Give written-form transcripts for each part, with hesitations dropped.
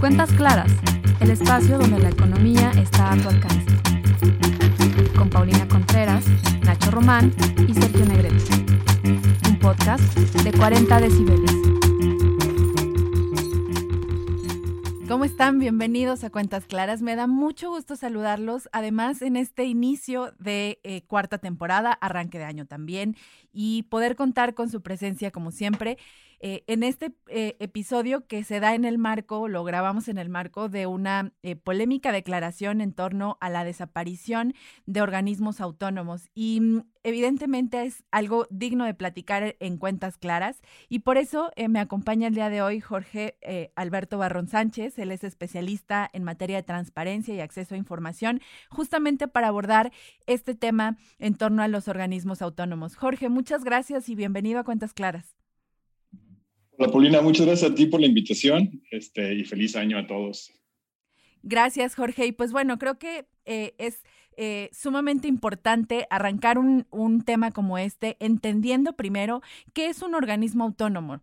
Cuentas Claras, el espacio donde la economía está a tu alcance. Con Paulina Contreras, Nacho Román y Sergio Negrete. Un podcast de 40 decibeles. ¿Cómo están? Bienvenidos a Cuentas Claras. Me da mucho gusto saludarlos, además en este inicio de cuarta temporada, arranque de año también, y poder contar con su presencia como siempre. En este episodio que se da en el marco, lo grabamos en el marco de una polémica declaración en torno a la desaparición de organismos autónomos y evidentemente es algo digno de platicar en Cuentas Claras y por eso me acompaña el día de hoy Jorge Alberto Barrón Sánchez. Él es especialista en materia de transparencia y acceso a información, justamente para abordar este tema en torno a los organismos autónomos. Jorge, muchas gracias y bienvenido a Cuentas Claras. Hola, Paulina, muchas gracias a ti por la invitación y feliz año a todos. Gracias, Jorge. Y pues bueno, creo que es sumamente importante arrancar un tema como este, entendiendo primero qué es un organismo autónomo.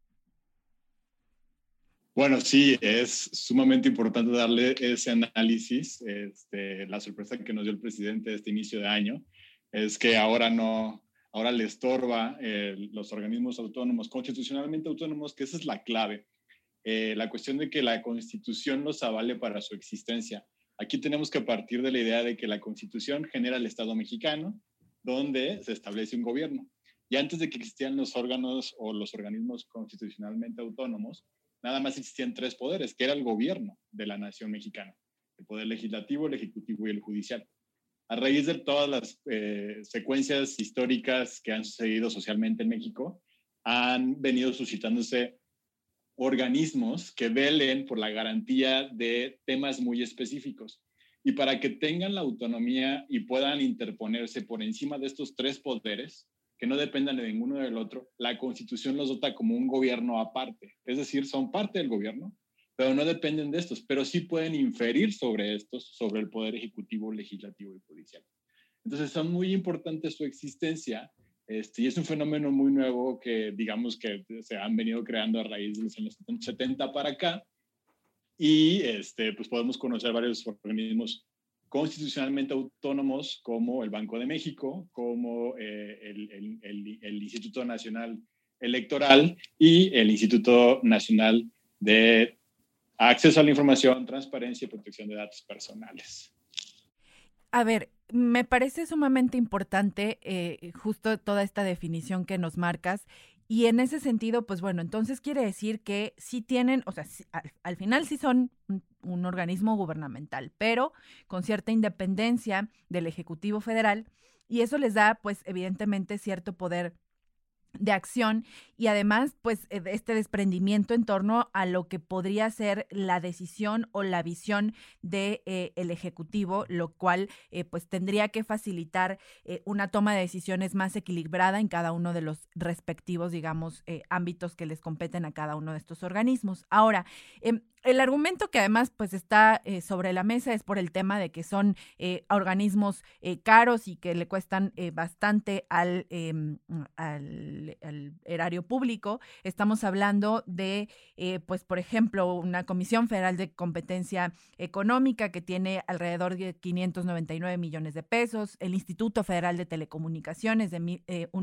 Bueno, sí, es sumamente importante darle ese análisis. La sorpresa que nos dio el presidente este inicio de año es que ahora le estorba los organismos autónomos, constitucionalmente autónomos, que esa es la clave. La cuestión de que la Constitución los avale para su existencia. Aquí tenemos que partir de la idea de que la Constitución genera el Estado mexicano, donde se establece un gobierno. Y antes de que existieran los órganos o los organismos constitucionalmente autónomos, nada más existían tres poderes, que era el gobierno de la nación mexicana, el poder legislativo, el ejecutivo y el judicial. A raíz de todas las secuencias históricas que han sucedido socialmente en México, han venido suscitándose organismos que velen por la garantía de temas muy específicos. Y para que tengan la autonomía y puedan interponerse por encima de estos tres poderes, que no dependan de ninguno del otro, la Constitución los dota como un gobierno aparte. Es decir, son parte del gobierno, pero no dependen de estos, pero sí pueden inferir sobre estos, sobre el poder ejecutivo, legislativo y judicial. Entonces, son muy importantes su existencia, y es un fenómeno muy nuevo que, digamos, que se han venido creando a raíz de los años 70 para acá, y pues podemos conocer varios organismos constitucionalmente autónomos, como el Banco de México, como el Instituto Nacional Electoral y el Instituto Nacional de Acceso a la Información, Transparencia y Protección de Datos Personales. A ver, me parece sumamente importante justo toda esta definición que nos marcas y en ese sentido, pues bueno, entonces quiere decir que sí tienen, o sea, sí, al final sí son un organismo gubernamental, pero con cierta independencia del Ejecutivo Federal y eso les da, pues evidentemente, cierto poder de acción y además pues este desprendimiento en torno a lo que podría ser la decisión o la visión de el Ejecutivo, lo cual pues tendría que facilitar una toma de decisiones más equilibrada en cada uno de los respectivos, digamos, ámbitos que les competen a cada uno de estos organismos. Ahora, el argumento que además pues está sobre la mesa es por el tema de que son organismos caros y que le cuestan bastante al erario público. Estamos hablando de, pues por ejemplo, una Comisión Federal de Competencia Económica que tiene alrededor de 599 millones de pesos, el Instituto Federal de Telecomunicaciones de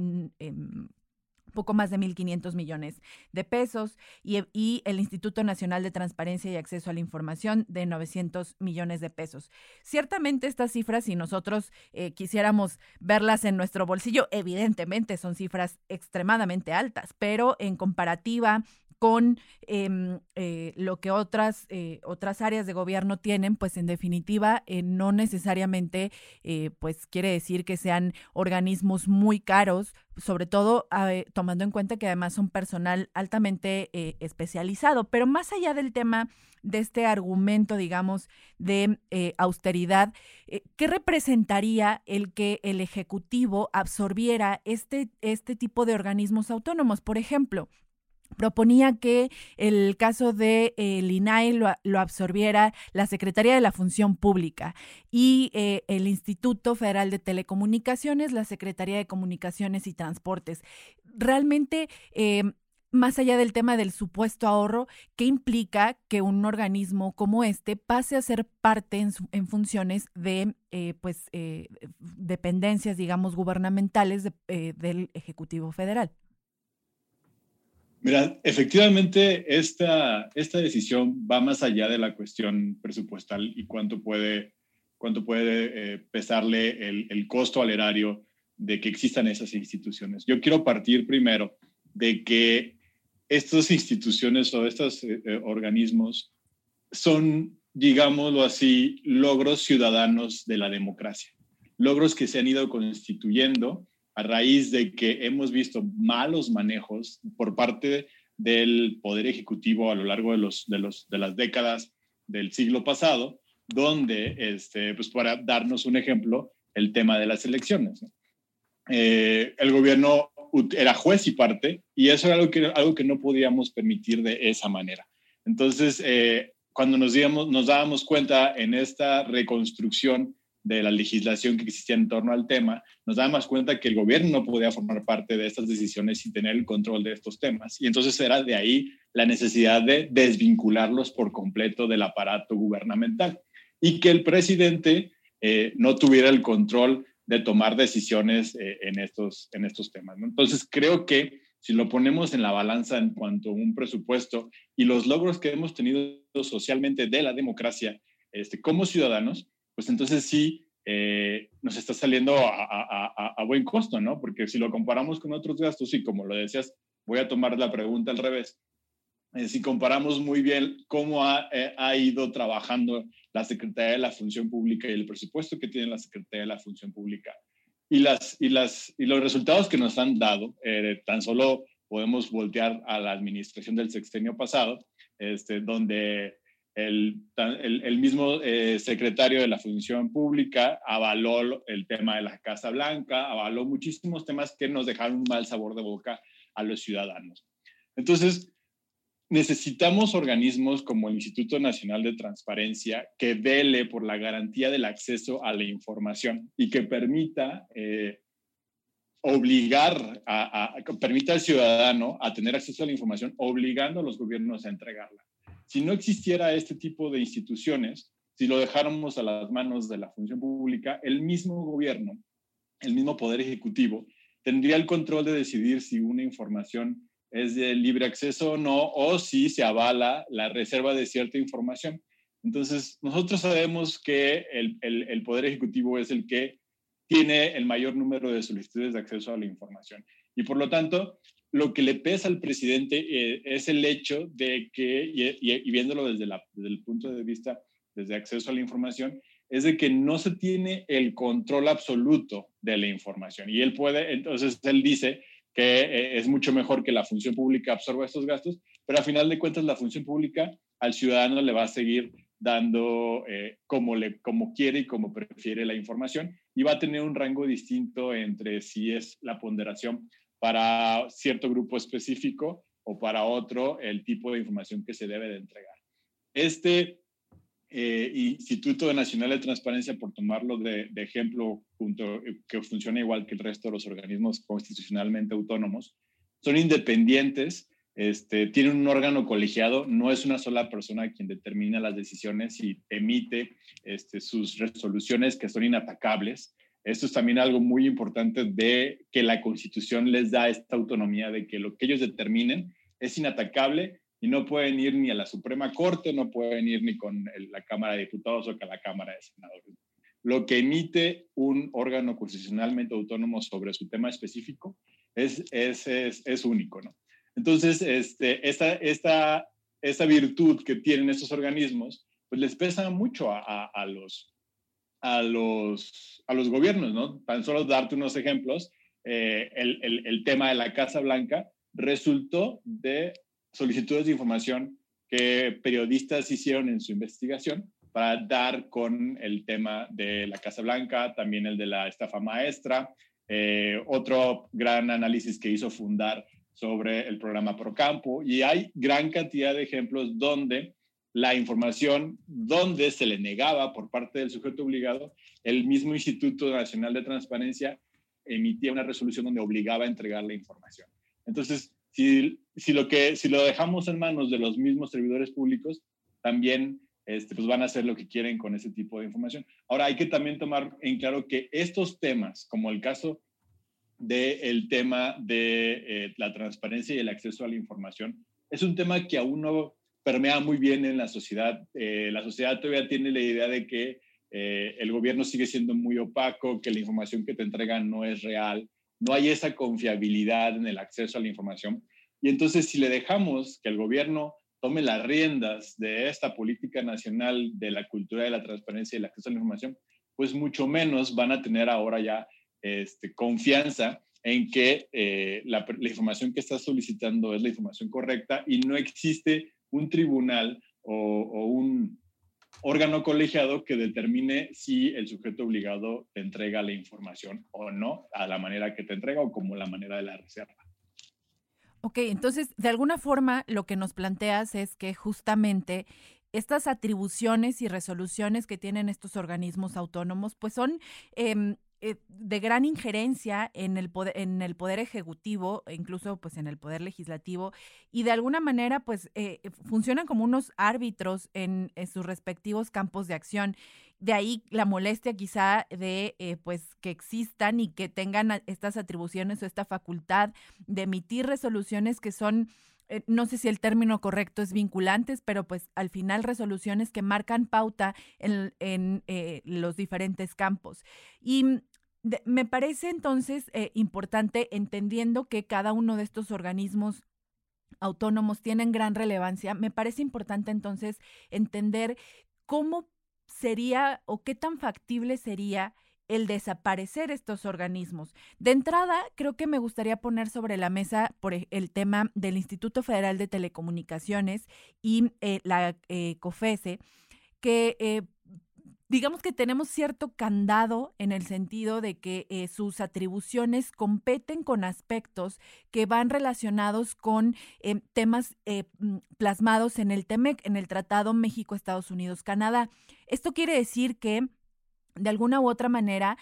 poco más de 1,500 millones de pesos y el Instituto Nacional de Transparencia y Acceso a la Información de 900 millones de pesos. Ciertamente estas cifras, si nosotros quisiéramos verlas en nuestro bolsillo, evidentemente son cifras extremadamente altas, pero en comparativa con lo que otras áreas de gobierno tienen, pues en definitiva no necesariamente pues quiere decir que sean organismos muy caros, sobre todo tomando en cuenta que además son personal altamente especializado. Pero más allá del tema de este argumento, digamos, de austeridad, ¿qué representaría el que el Ejecutivo absorbiera este tipo de organismos autónomos? Por ejemplo, proponía que el caso de el INAI lo absorbiera la Secretaría de la Función Pública y el Instituto Federal de Telecomunicaciones, la Secretaría de Comunicaciones y Transportes. Realmente más allá del tema del supuesto ahorro, ¿qué implica que un organismo como este pase a ser parte en funciones de dependencias, digamos, gubernamentales del Ejecutivo Federal? Mira, efectivamente, esta decisión va más allá de la cuestión presupuestal y cuánto puede pesarle el costo al erario de que existan esas instituciones. Yo quiero partir primero de que estas instituciones o estos organismos son, digámoslo así, logros ciudadanos de la democracia, logros que se han ido constituyendo a raíz de que hemos visto malos manejos por parte del Poder Ejecutivo a lo largo de las décadas del siglo pasado, donde, pues para darnos un ejemplo, el tema de las elecciones, ¿no? El gobierno era juez y parte, y eso era algo que no podíamos permitir de esa manera. Entonces, cuando nos dábamos cuenta en esta reconstrucción de la legislación que existía en torno al tema, nos dábamos cuenta que el gobierno no podía formar parte de estas decisiones sin tener el control de estos temas. Y entonces era de ahí la necesidad de desvincularlos por completo del aparato gubernamental y que el presidente no tuviera el control de tomar decisiones en estos temas, ¿no? Entonces, creo que si lo ponemos en la balanza en cuanto a un presupuesto y los logros que hemos tenido socialmente de la democracia como ciudadanos, pues entonces sí nos está saliendo a buen costo, ¿no? Porque si lo comparamos con otros gastos, y como lo decías, voy a tomar la pregunta al revés. Si comparamos muy bien cómo ha ido trabajando la Secretaría de la Función Pública y el presupuesto que tiene la Secretaría de la Función Pública y los resultados que nos han dado, tan solo podemos voltear a la administración del sexenio pasado, donde el mismo secretario de la Función Pública avaló el tema de la Casa Blanca, avaló muchísimos temas que nos dejaron un mal sabor de boca a los ciudadanos. Entonces, necesitamos organismos como el Instituto Nacional de Transparencia que vele por la garantía del acceso a la información y que permita permita al ciudadano a tener acceso a la información, obligando a los gobiernos a entregarla. Si no existiera este tipo de instituciones, si lo dejáramos a las manos de la función pública, el mismo gobierno, el mismo poder ejecutivo, tendría el control de decidir si una información es de libre acceso o no, o si se avala la reserva de cierta información. Entonces, nosotros sabemos que el Poder Ejecutivo es el que tiene el mayor número de solicitudes de acceso a la información. Y por lo tanto, lo que le pesa al presidente es el hecho de que, y viéndolo desde el punto de vista, desde acceso a la información, es de que no se tiene el control absoluto de la información. Y entonces él dice que es mucho mejor que la función pública absorba estos gastos, pero a final de cuentas la función pública al ciudadano le va a seguir dando como quiere y como prefiere la información, y va a tener un rango distinto entre si es la ponderación para cierto grupo específico o para otro el tipo de información que se debe de entregar. Instituto Nacional de Transparencia, por tomarlo de ejemplo, que funciona igual que el resto de los organismos constitucionalmente autónomos, son independientes, tienen un órgano colegiado, no es una sola persona quien determina las decisiones y emite sus resoluciones que son inatacables. Esto es también algo muy importante de que la Constitución les da esta autonomía de que lo que ellos determinen es inatacable y no pueden ir ni a la Suprema Corte, no pueden ir ni con la Cámara de Diputados o con la Cámara de Senadores. Lo que emite un órgano constitucionalmente autónomo sobre su tema específico es único, ¿no? Entonces, esta virtud que tienen estos organismos, pues les pesa mucho a los gobiernos, ¿no? Tan solo darte unos ejemplos, el tema de la Casa Blanca resultó de solicitudes de información que periodistas hicieron en su investigación para dar con el tema de la Casa Blanca, también el de la estafa maestra, otro gran análisis que hizo Fundar sobre el programa Procampo, y hay gran cantidad de ejemplos donde la información, donde se le negaba por parte del sujeto obligado, el mismo Instituto Nacional de Transparencia emitía una resolución donde obligaba a entregar la información. Entonces, si lo dejamos en manos de los mismos servidores públicos, también pues van a hacer lo que quieren con ese tipo de información. Ahora, hay que también tomar en claro que estos temas, como el caso del tema de la transparencia y el acceso a la información, es un tema que aún no permea muy bien en la sociedad. La sociedad todavía tiene la idea de que el gobierno sigue siendo muy opaco, que la información que te entregan no es real, no hay esa confiabilidad en el acceso a la información. Y entonces, si le dejamos que el gobierno tome las riendas de esta política nacional de la cultura de la transparencia y el acceso a la información, pues mucho menos van a tener ahora ya confianza en que la información que está solicitando es la información correcta y no existe un tribunal o un órgano colegiado que determine si el sujeto obligado te entrega la información o no, a la manera que te entrega o como la manera de la reserva. Ok, entonces, de alguna forma, lo que nos planteas es que justamente estas atribuciones y resoluciones que tienen estos organismos autónomos, pues son de gran injerencia en el poder ejecutivo, e incluso pues en el poder legislativo, y de alguna manera pues funcionan como unos árbitros en sus respectivos campos de acción. De ahí la molestia quizá de pues que existan y que tengan estas atribuciones o esta facultad de emitir resoluciones que son, no sé si el término correcto es vinculantes, pero pues al final resoluciones que marcan pauta en los diferentes campos. Y me parece entonces importante, entendiendo que cada uno de estos organismos autónomos tienen gran relevancia, me parece importante entonces entender cómo sería o qué tan factible sería el desaparecer estos organismos. De entrada, creo que me gustaría poner sobre la mesa el tema del Instituto Federal de Telecomunicaciones y la COFESE, que digamos que tenemos cierto candado en el sentido de que sus atribuciones competen con aspectos que van relacionados con temas plasmados en el TEMEC, en el Tratado México, Estados Unidos, Canadá. Esto quiere decir que de alguna u otra manera,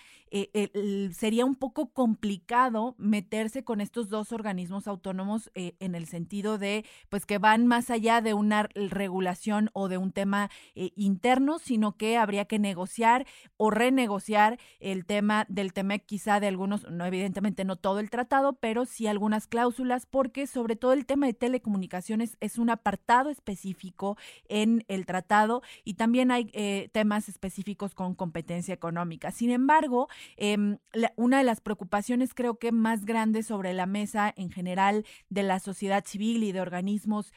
sería un poco complicado meterse con estos dos organismos autónomos en el sentido de, pues, que van más allá de una regulación o de un tema interno, sino que habría que negociar o renegociar el tema del TEMEC, quizá de algunos, no, evidentemente no todo el tratado, pero sí algunas cláusulas, porque sobre todo el tema de telecomunicaciones es un apartado específico en el tratado y también hay temas específicos con competencia económica. Sin embargo, una de las preocupaciones creo que más grandes sobre la mesa en general de la sociedad civil y de organismos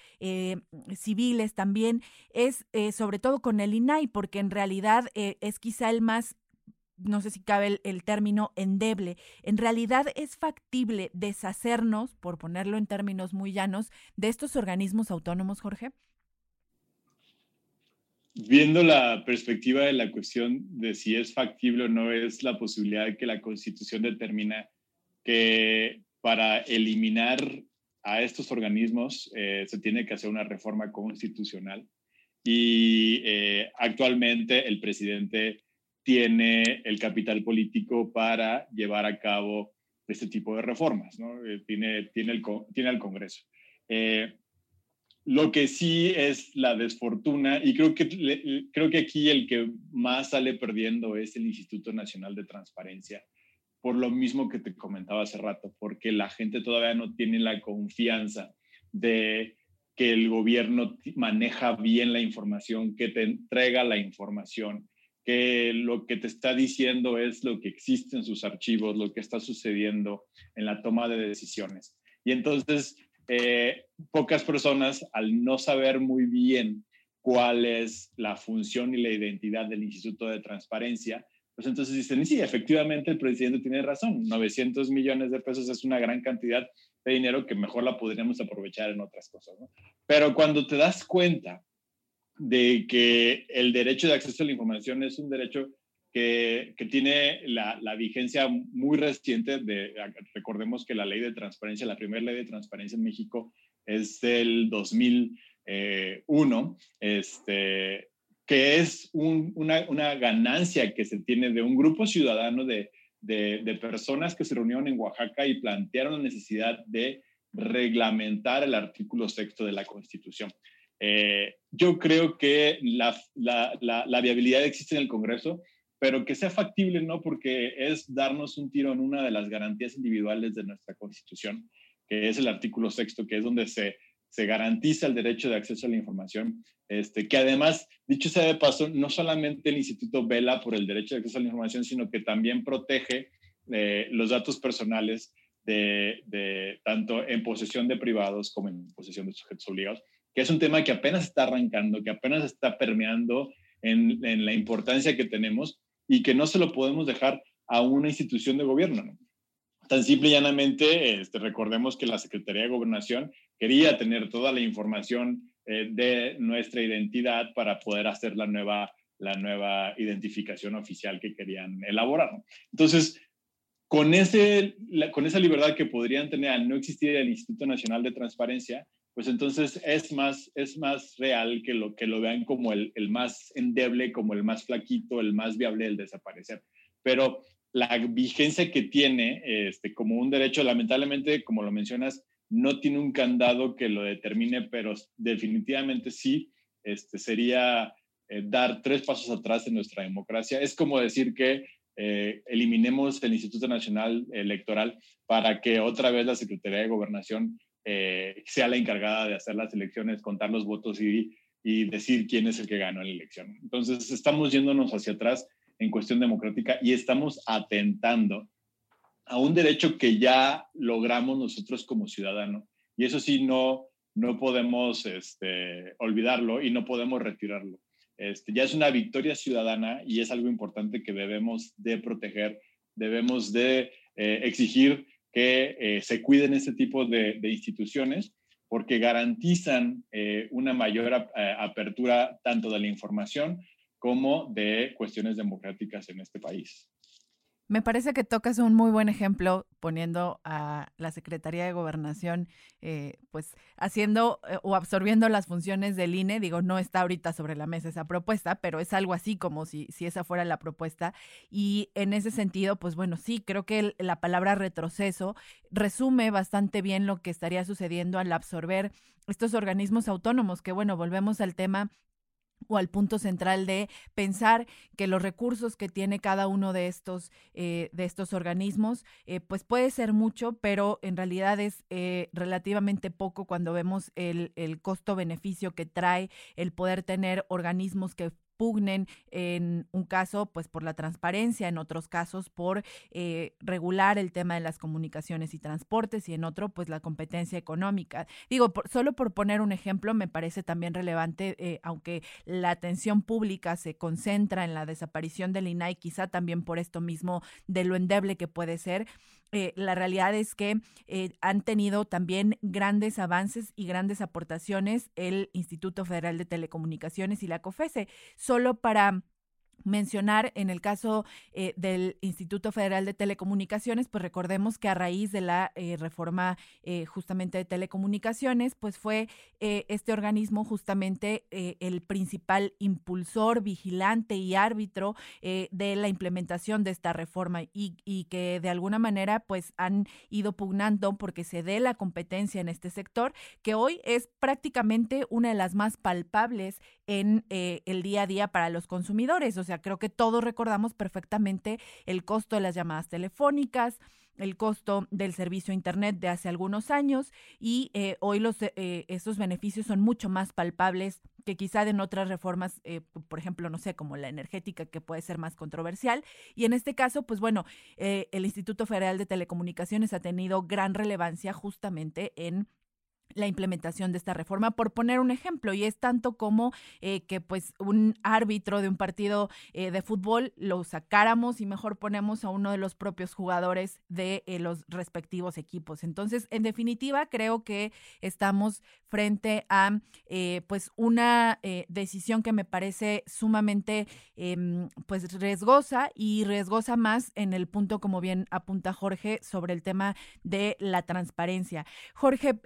civiles también es sobre todo con el INAI, porque en realidad es quizá el más, no sé si cabe el término, endeble. En realidad es factible deshacernos, por ponerlo en términos muy llanos, de estos organismos autónomos, Jorge. Viendo la perspectiva de la cuestión de si es factible o no, es la posibilidad de que la Constitución determina que para eliminar a estos organismos se tiene que hacer una reforma constitucional y actualmente el presidente tiene el capital político para llevar a cabo este tipo de reformas, ¿no? Tiene el Congreso. Lo que sí es la desfortuna, y creo que aquí el que más sale perdiendo es el Instituto Nacional de Transparencia, por lo mismo que te comentaba hace rato, porque la gente todavía no tiene la confianza de que el gobierno maneja bien la información, que te entrega la información, que lo que te está diciendo es lo que existe en sus archivos, lo que está sucediendo en la toma de decisiones. Y entonces pocas personas, al no saber muy bien cuál es la función y la identidad del Instituto de Transparencia, pues entonces dicen, sí, efectivamente el presidente tiene razón, 900 millones de pesos es una gran cantidad de dinero que mejor la podríamos aprovechar en otras cosas, ¿no? Pero cuando te das cuenta de que el derecho de acceso a la información es un derecho que tiene la vigencia muy reciente. Recordemos que la ley de transparencia, la primera ley de transparencia en México es del 2001, que es una ganancia que se tiene de un grupo ciudadano de personas que se reunieron en Oaxaca y plantearon la necesidad de reglamentar el artículo 6º de la Constitución. Yo creo que la viabilidad existe en el Congreso, pero que sea factible, ¿no? Porque es darnos un tiro en una de las garantías individuales de nuestra Constitución, que es el artículo 6º, que es donde se garantiza el derecho de acceso a la información, que además, dicho sea de paso, no solamente el instituto vela por el derecho de acceso a la información, sino que también protege los datos personales tanto en posesión de privados como en posesión de sujetos obligados, que es un tema que apenas está arrancando, que apenas está permeando en la importancia que tenemos y que no se lo podemos dejar a una institución de gobierno, ¿no? Tan simple y llanamente, recordemos que la Secretaría de Gobernación quería tener toda la información de nuestra identidad para poder hacer la nueva identificación oficial que querían elaborar, ¿no? Entonces, con esa libertad que podrían tener al no existir el Instituto Nacional de Transparencia, pues entonces es más real que lo vean como el más endeble, como el más flaquito, el más viable del desaparecer. Pero la vigencia que tiene como un derecho, lamentablemente, como lo mencionas, no tiene un candado que lo determine, pero definitivamente sí sería dar 3 pasos atrás en nuestra democracia. Es como decir que eliminemos el Instituto Nacional Electoral para que otra vez la Secretaría de Gobernación sea la encargada de hacer las elecciones, contar los votos y decir quién es el que ganó la elección. Entonces, estamos yéndonos hacia atrás en cuestión democrática y estamos atentando a un derecho que ya logramos nosotros como ciudadanos. Y eso sí, no podemos olvidarlo y no podemos retirarlo. Ya es una victoria ciudadana y es algo importante que debemos de proteger, debemos de exigir que se cuiden este tipo de instituciones porque garantizan una mayor apertura tanto de la información como de cuestiones democráticas en este país. Me parece que tocas un muy buen ejemplo poniendo a la Secretaría de Gobernación, pues haciendo o absorbiendo las funciones del INE. Digo, no está ahorita sobre la mesa esa propuesta, pero es algo así como si esa fuera la propuesta. Y en ese sentido, pues bueno, sí, creo que la palabra retroceso resume bastante bien lo que estaría sucediendo al absorber estos organismos autónomos, que bueno, volvemos al tema o al punto central de pensar que los recursos que tiene cada uno de estos organismos, pues puede ser mucho, pero en realidad es relativamente poco cuando vemos el costo-beneficio que trae el poder tener organismos que pugnen en un caso pues por la transparencia, en otros casos por regular el tema de las comunicaciones y transportes y en otro pues la competencia económica. Digo, solo por poner un ejemplo me parece también relevante, aunque la atención pública se concentra en la desaparición del INAI, quizá también por esto mismo de lo endeble que puede ser. La realidad es que han tenido también grandes avances y grandes aportaciones el Instituto Federal de Telecomunicaciones y la COFESE. Solo para mencionar en el caso del Instituto Federal de Telecomunicaciones, pues recordemos que a raíz de la reforma justamente de telecomunicaciones, pues fue este organismo justamente el principal impulsor, vigilante y árbitro de la implementación de esta reforma y que de alguna manera pues han ido pugnando porque se dé la competencia en este sector, que hoy es prácticamente una de las más palpables en el día a día para los consumidores. O sea, creo que todos recordamos perfectamente el costo de las llamadas telefónicas, el costo del servicio a internet de hace algunos años y hoy estos beneficios son mucho más palpables que quizá en otras reformas, por ejemplo, no sé, como la energética, que puede ser más controversial. Y en este caso, pues bueno, el Instituto Federal de Telecomunicaciones ha tenido gran relevancia justamente en la implementación de esta reforma, por poner un ejemplo, y es tanto como que pues un árbitro de un partido de fútbol lo sacáramos y mejor ponemos a uno de los propios jugadores de los respectivos equipos. Entonces, en definitiva, creo que estamos frente a pues una decisión que me parece sumamente pues riesgosa y riesgosa más en el punto, como bien apunta Jorge, sobre el tema de la transparencia. Jorge,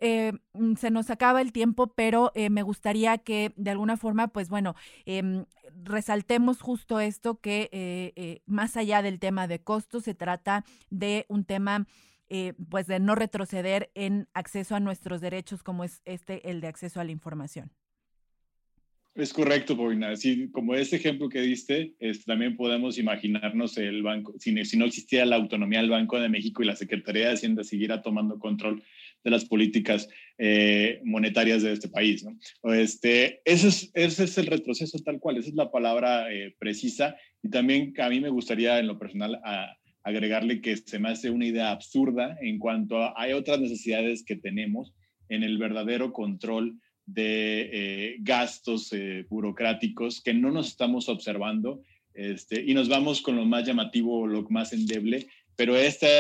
se nos acaba el tiempo, pero me gustaría que de alguna forma, pues bueno, resaltemos justo esto, que más allá del tema de costos, se trata de un tema pues de no retroceder en acceso a nuestros derechos como es el de acceso a la información. Es correcto, Paulina. Sí, como ese ejemplo que diste, también podemos imaginarnos el banco, si no existiera la autonomía del Banco de México y la Secretaría de Hacienda siguiera tomando control de las políticas monetarias de este país, ¿no? Ese es el retroceso tal cual, esa es la palabra precisa. Y también a mí me gustaría en lo personal agregarle que se me hace una idea absurda en cuanto a hay otras necesidades que tenemos en el verdadero control de gastos burocráticos que no nos estamos observando, y nos vamos con lo más llamativo, lo más endeble, pero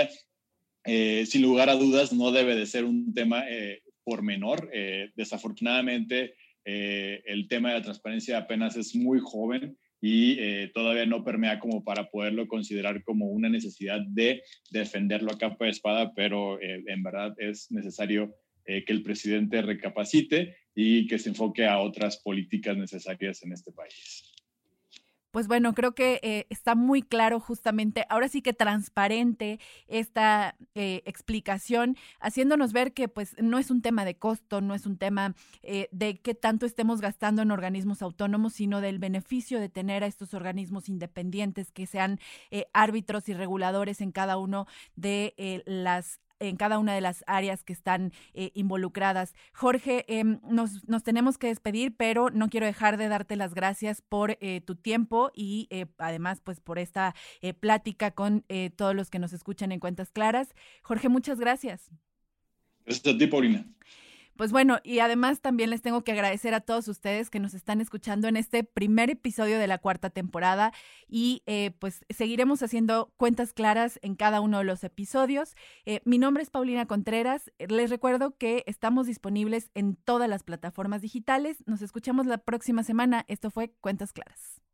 sin lugar a dudas no debe de ser un tema por menor. Desafortunadamente el tema de la transparencia apenas es muy joven y todavía no permea como para poderlo considerar como una necesidad de defenderlo a capa de espada, pero en verdad es necesario que el presidente recapacite y que se enfoque a otras políticas necesarias en este país. Pues bueno, creo que está muy claro justamente, ahora sí que transparente esta explicación, haciéndonos ver que pues no es un tema de costo, no es un tema de qué tanto estemos gastando en organismos autónomos, sino del beneficio de tener a estos organismos independientes que sean árbitros y reguladores en cada uno de en cada una de las áreas que están involucradas. Jorge, nos tenemos que despedir, pero no quiero dejar de darte las gracias por tu tiempo y además pues por esta plática con todos los que nos escuchan en Cuentas Claras. Jorge, muchas gracias. Gracias a ti, Paulina. Pues bueno, y además también les tengo que agradecer a todos ustedes que nos están escuchando en este primer episodio de la 4ª temporada y pues seguiremos haciendo Cuentas Claras en cada uno de los episodios. Mi nombre es Paulina Contreras. Les recuerdo que estamos disponibles en todas las plataformas digitales. Nos escuchamos la próxima semana. Esto fue Cuentas Claras.